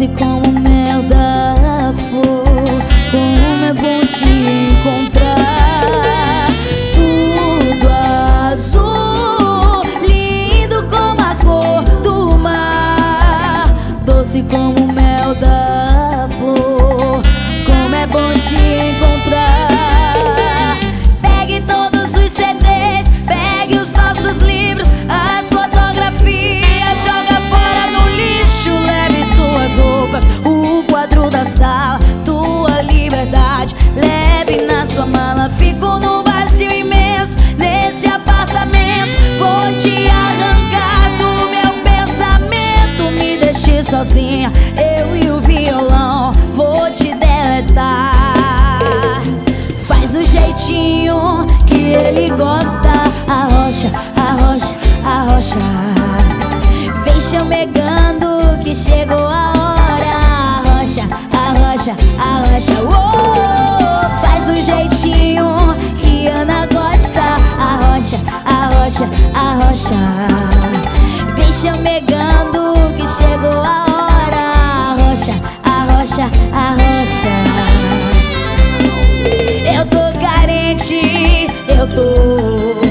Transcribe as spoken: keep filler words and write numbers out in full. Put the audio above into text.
doce como mel da flor. Como é bom te encontrar, tudo azul, lindo como a cor do mar, doce como mel da flor. Como é bom te encontrar. Pegue todos os C Ds, pegue os nossos livros, as fotografias, joga fora no lixo, leve suas roupas, o quadro da sala, tua liberdade, leve na sua mala. Fico num vazio imenso nesse apartamento, vou te arrancar do meu pensamento. Me deixe sozinha, eu e o violão, vou te deletar. Faz do jeitinho que ele gosta, arrocha, arrocha, arrocha. Vem chamegando que chegou a hora, arrocha, arrocha, arrocha. Oh, faz do jeitinho que Ana gosta, arrocha, arrocha, arrocha. Vem chamegando que chegou a hora, arrocha, arrocha, arrocha. Eu tô carente, eu tô